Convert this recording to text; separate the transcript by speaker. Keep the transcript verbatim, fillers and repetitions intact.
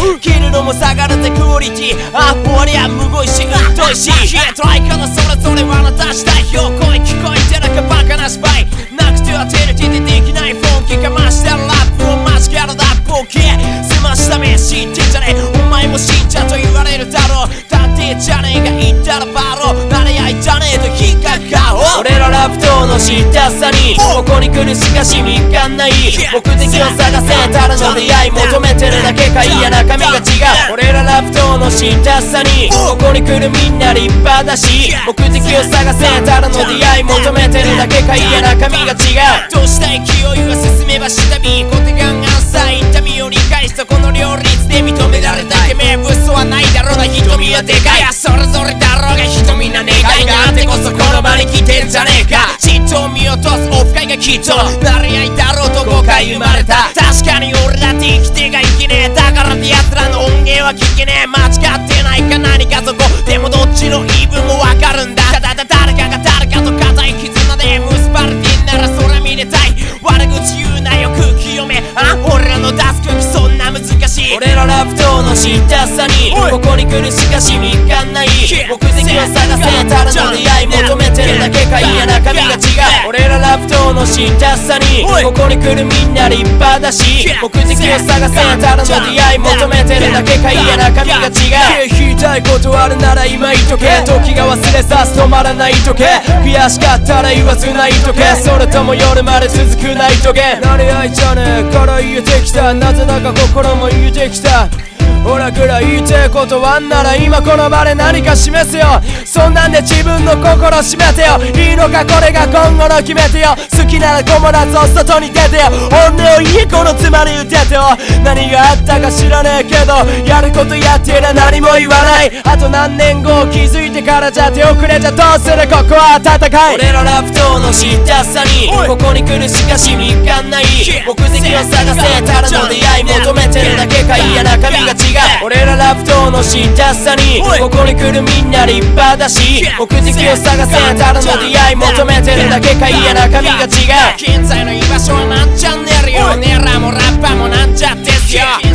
Speaker 1: 切るのも下がるぜクオリティあ俺はむごいしうっといし消えトライからそれぞれはあなた次第よ声聞こえてなきゃバカなスパイなくてはテレビでできないフォンキーかましたらラップを間違うラップを消えすました目知ってんじゃねえお前も信者と言われるだろう探偵じゃねえが言ったらバロー慣れ合いじゃねえと引っかかおう俺らラップとの知ったさにここに来るしかし見っかんない目的を探せたらの出会い求めてるだけかいや中身が違う俺らラップとの知ったさにここに来るみんな立派だし目的を探せたらの出会い求めてるだけかいや中身が違うどうした勢いは進めば下火小手がんがんさ痛みを理解したこの両立で認められたてめえ嘘はないだろうな瞳はでかいそれぞれだろうが瞳な願いがあってこそこの場に来てんじゃねえか嫉妬を見落とすオフ会がきっと慣れ合いだろうと誤解生まれた確かに俺だって生きてがいけねえだからって奴らの音源は聞けねえ間違ってないか何かそこでもどっちの言い分もわかるんだただ誰かが誰かと固い絆で結ばれてんなら空見れたい悪口言うなよ空気読めあ俺らの出す空気そんな難しい俺らラップとの知ったさにここに来るしかし見っかんない目的を探せたらの出会い求めてるだけかいや中身が違う俺らラップとの知ったさにここに来るみんな立派だし目的を探せたらの出会い求めてるだけかいや中身が違う言いたいことあるなら今言っとけ時が忘れさす止まらないとけ悔しかったら言わずないとけそれとも夜まで続くないとけ慣れ合いじゃねえから言えてきたなぜだか心も言えてきたほらぐらい言いてえことはんなら今この場で何か示すよそんなんで自分の心閉めてよいいのかこれが今後の決めてよ好きなら友達を外に出てよ本音を言えこの妻に打ててよ何があったか知らねえけどやることやってりゃ何も言わないあと何年後気づいてからじゃ手遅れじゃどうするここは戦い俺らラップとの知ったさにここに来るしかし見っかんない目的を探せたらの出会い求めてるだけかいや中身が違う俺らラップとの知ったさにここに来るみんな立派だし目的を探せたらの出会い求めてるだけかいや中身が違う現在の居場所はなんちゃんねるよ俺らもラッパーもなんちゃってっすよ